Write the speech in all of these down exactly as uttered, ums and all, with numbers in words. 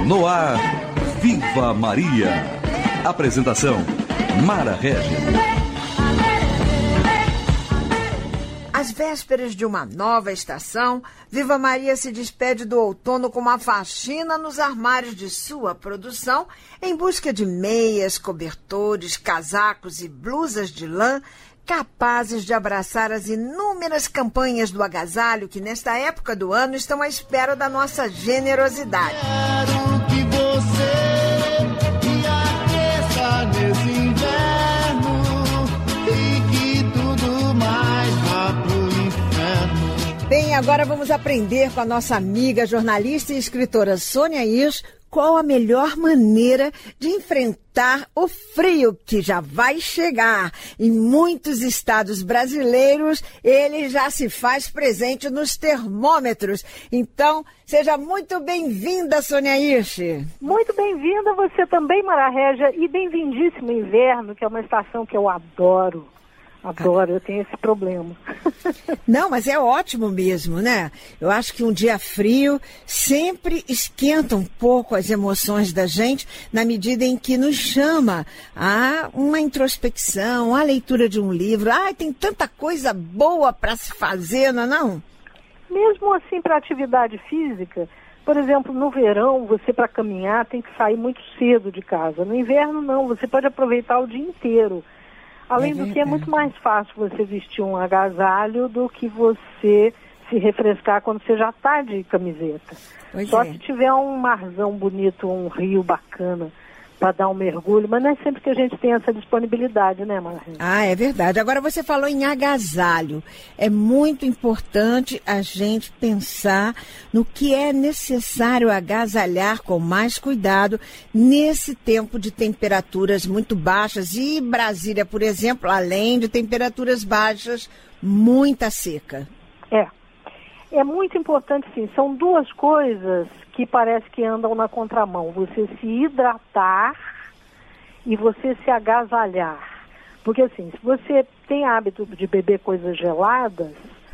No ar, Viva Maria. Apresentação, Mara Regis. Às vésperas de uma nova estação, Viva Maria se despede do outono com uma faxina nos armários de sua produção em busca de meias, cobertores, casacos e blusas de lã capazes de abraçar as inúmeras campanhas do agasalho que nesta época do ano estão à espera da nossa generosidade. Quero que você me aqueça nesse inverno e que tudo mais vá pro inferno. Bem, agora vamos aprender com a nossa amiga jornalista e escritora Sônia Hirsch qual a melhor maneira de enfrentar o frio que já vai chegar. Em muitos estados brasileiros, ele já se faz presente nos termômetros. Então, seja muito bem-vinda, Sônia Hirsch. Muito bem-vinda você também, Mara Régia, e bem-vindíssimo inverno, que é uma estação que eu adoro. Adoro, eu tenho esse problema. Não, mas é ótimo mesmo, né? Eu acho que um dia frio sempre esquenta um pouco as emoções da gente, na medida em que nos chama a uma introspecção, a leitura de um livro. Ai, tem tanta coisa boa para se fazer, não é não? Mesmo assim, para atividade física, por exemplo, no verão, você para caminhar tem que sair muito cedo de casa. No inverno, não, você pode aproveitar o dia inteiro. Além é do que é muito mais fácil você vestir um agasalho do que você se refrescar quando você já está de camiseta. Pois Só é. se tiver um marzão bonito, um rio bacana para dar um mergulho, mas não é sempre que a gente tem essa disponibilidade, né, Marisa? Ah, é verdade. Agora você falou em agasalho. É muito importante a gente pensar no que é necessário agasalhar com mais cuidado nesse tempo de temperaturas muito baixas. E Brasília, por exemplo, além de temperaturas baixas, muita seca. É. É muito importante, sim. São duas coisas que parece que andam na contramão. Você se hidratar e você se agasalhar. Porque, assim, se você tem hábito de beber coisas geladas,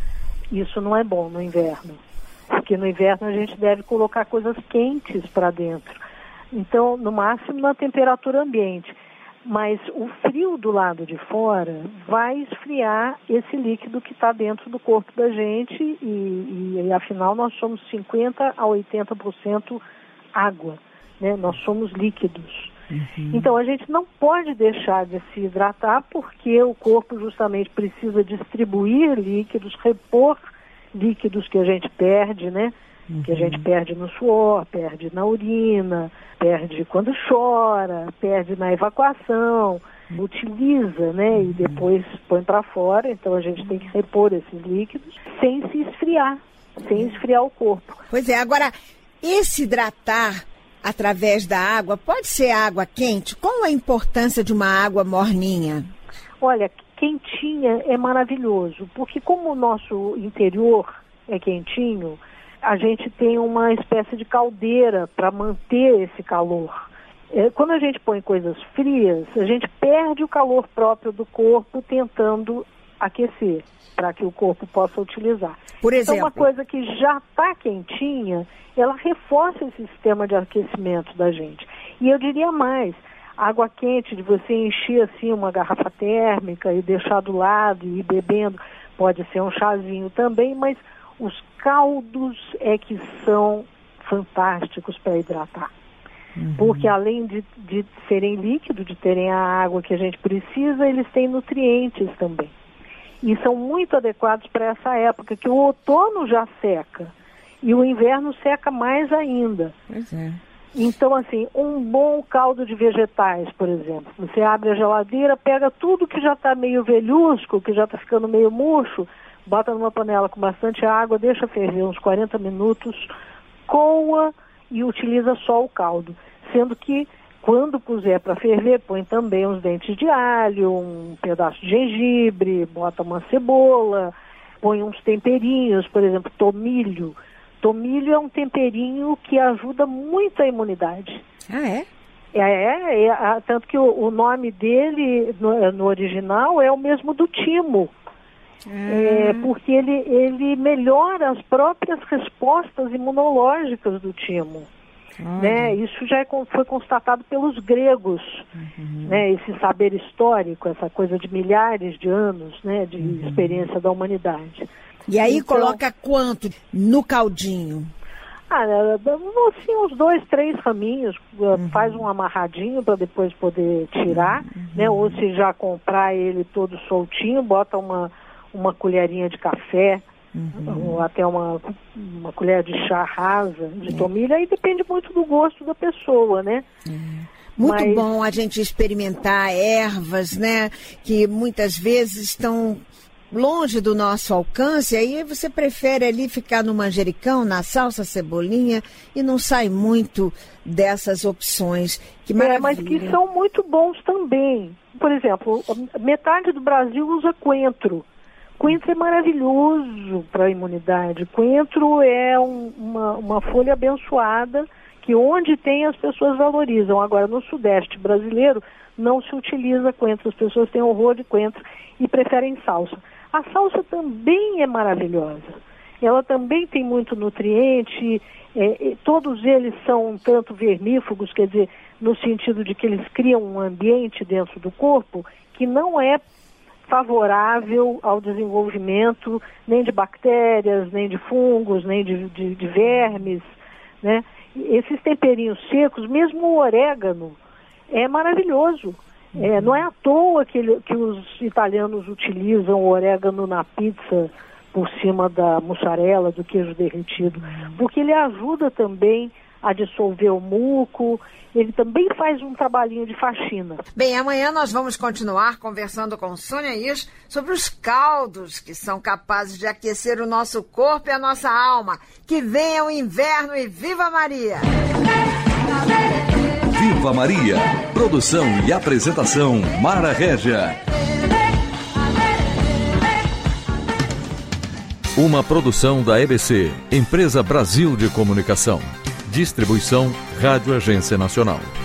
isso não é bom no inverno. Porque no inverno a gente deve colocar coisas quentes para dentro. Então, no máximo na temperatura ambiente. Mas o frio do lado de fora vai esfriar esse líquido que está dentro do corpo da gente e, e, e afinal nós somos cinquenta a oitenta por cento água, né? Nós somos líquidos. Uhum. Então a gente não pode deixar de se hidratar porque o corpo justamente precisa distribuir líquidos, repor líquidos que a gente perde, né? Uhum. Que a gente perde no suor, perde na urina, perde quando chora, perde na evacuação, utiliza, né, uhum. e depois põe para fora. Então a gente tem que repor esses líquidos sem se esfriar, sem esfriar o corpo. Pois é, agora, esse hidratar através da água, pode ser água quente? Qual a importância de uma água morninha? Olha, quentinha é maravilhoso, porque como o nosso interior é quentinho, a gente tem uma espécie de caldeira para manter esse calor. É, quando a gente põe coisas frias, a gente perde o calor próprio do corpo tentando aquecer, para que o corpo possa utilizar. Por exemplo? Então, uma coisa que já está quentinha, ela reforça esse sistema de aquecimento da gente. E eu diria mais, água quente, de você encher assim uma garrafa térmica e deixar do lado e ir bebendo, pode ser um chazinho também, mas os caldos é que são fantásticos para hidratar. Uhum. Porque além de, de serem líquidos, de terem a água que a gente precisa, eles têm nutrientes também. E são muito adequados para essa época, que o outono já seca e o inverno seca mais ainda. Pois é. Então, assim, um bom caldo de vegetais, por exemplo. Você abre a geladeira, pega tudo que já está meio velhusco, que já está ficando meio murcho, bota numa panela com bastante água, deixa ferver uns quarenta minutos, coa e utiliza só o caldo. Sendo que, quando puser para ferver, põe também uns dentes de alho, um pedaço de gengibre, bota uma cebola, põe uns temperinhos, por exemplo, tomilho. Tomilho é um temperinho que ajuda muito a imunidade. Ah, é? É, é, é tanto que o, o nome dele, no, no original, é o mesmo do timo. É, porque ele, ele melhora as próprias respostas imunológicas do timo. Né? Isso já é, foi constatado pelos gregos, uhum. né? Esse saber histórico, essa coisa de milhares de anos, né? De uhum. experiência da humanidade. E aí então, coloca quanto no caldinho? Ah, assim, uns dois, três raminhos, uhum. faz um amarradinho para depois poder tirar, uhum. né? Ou se já comprar ele todo soltinho, bota uma, uma colherinha de café, uhum. ou até uma, uma colher de chá rasa de tomilha, aí depende muito do gosto da pessoa, né? Uhum. Muito Mas... bom a gente experimentar ervas, né? Que muitas vezes estão longe do nosso alcance, aí você prefere ali ficar no manjericão, na salsa, cebolinha, e não sai muito dessas opções. Que maravilha. É, mas que são muito bons também. Por exemplo, metade do Brasil usa coentro. Coentro é maravilhoso para a imunidade. Coentro é um, uma, uma folha abençoada que onde tem as pessoas valorizam. Agora, no Sudeste brasileiro, não se utiliza coentro. As pessoas têm horror de coentro e preferem salsa. A salsa também é maravilhosa. Ela também tem muito nutriente. É, todos eles são um tanto vermífugos, quer dizer, no sentido de que eles criam um ambiente dentro do corpo que não é favorável ao desenvolvimento nem de bactérias, nem de fungos, nem de, de, de vermes, né? Esses temperinhos secos, mesmo o orégano, é maravilhoso. É, não é à toa que, ele, que os italianos utilizam o orégano na pizza por cima da mussarela, do queijo derretido, porque ele ajuda também a dissolver o muco, ele também faz um trabalhinho de faxina. Bem, amanhã nós vamos continuar conversando com Sônia Isch sobre os caldos que são capazes de aquecer o nosso corpo e a nossa alma. Que venha o inverno e viva Maria! Viva Maria! Produção e apresentação Mara Régia. Uma produção da E B C, Empresa Brasil de Comunicação. Distribuição Rádio Agência Nacional.